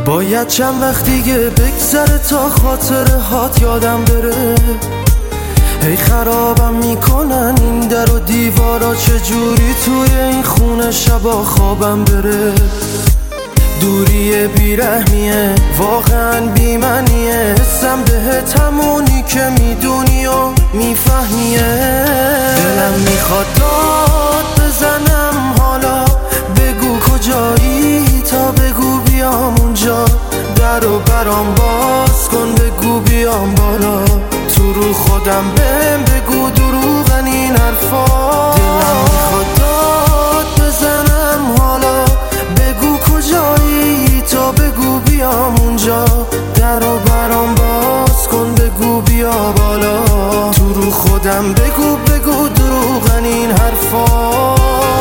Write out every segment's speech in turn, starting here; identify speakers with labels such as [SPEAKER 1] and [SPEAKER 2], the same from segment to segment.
[SPEAKER 1] باید چند وقت دیگه بگذره تا خاطره هات یادم بره. هی خرابم میکنن این در و دیوارا، چجوری توی این خونه شبا خوابم بره. دوری بیرحمیه واقعا بیمنیه، حسم بهت همونی که میدونی و میفهمیه. دلم میخواد داد بزنم حالا، بگو کجایی تا بگو بیام اونجا. در و برام باز کن بگو بیام بالا، تو رو خودم بهم بگو دروغن این حرفا. دلم میخواد داد بزنم حالا، بگو کجایی تا بگو بیام اونجا. در و برام باز کن بگو بیا بالا، تو رو خودم بگو دروغن این حرفا.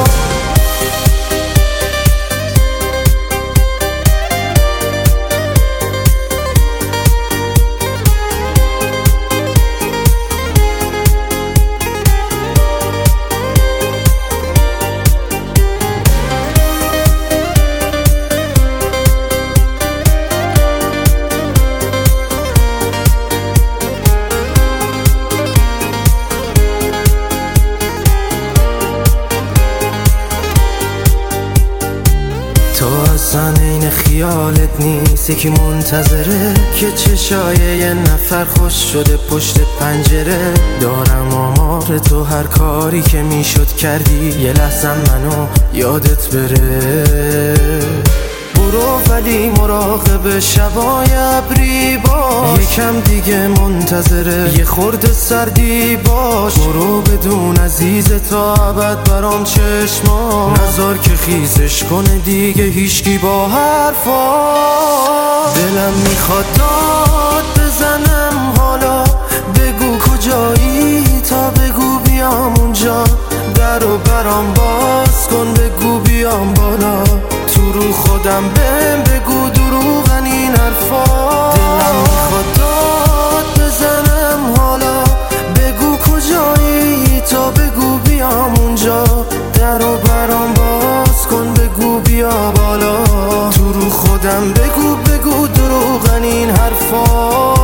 [SPEAKER 1] تو اصلا این خیالت نیست، یکی منتظره که چشای یه نفر خوش شده پشت پنجره. دارم آمار تو هر کاری که میشد کردی، یه لحظه منو یادت بره. برو ولی مراقب شبای ابری باش، یکم دیگه منتظره یه خورده سردی باش. برو بدون عزیز تا ابد برام چشما، نذار که خیزش کنه دیگه هیچکی با حرفا. دلم میخواد داد بزنم حالا، بگو کجایی تا بگو بیام اونجا. در و برام باز کن بگو بیام بالا، تو رو خودم بهم بگو دروغن این حرفا. دلم میخواد داد بزنم حالا، بگو کجایی تا بگو بیام اونجا. در و برام باز کن بگو بیا بالا، تو رو خودم بگو دروغن این حرفا.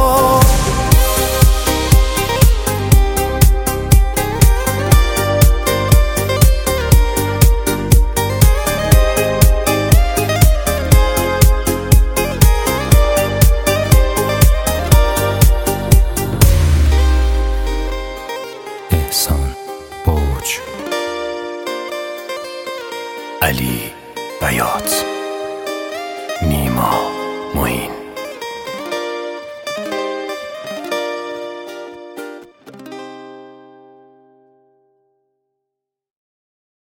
[SPEAKER 2] احسان برج، علی بیات، نیما.